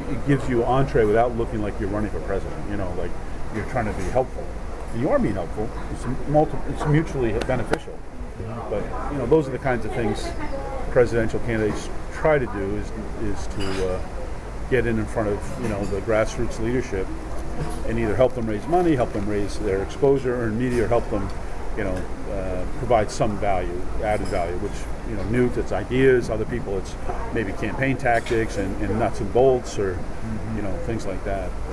it gives you entree without looking like you're running for president. Like you're trying to be helpful. And you are being helpful. It's mutually beneficial. But those are the kinds of things presidential candidates try to do is to get in front of the grassroots leadership and either help them raise money, help them raise their exposure, or media, or help them provide some value, added value, which Newt, it's ideas, other people it's maybe campaign tactics and nuts and bolts, or things like that.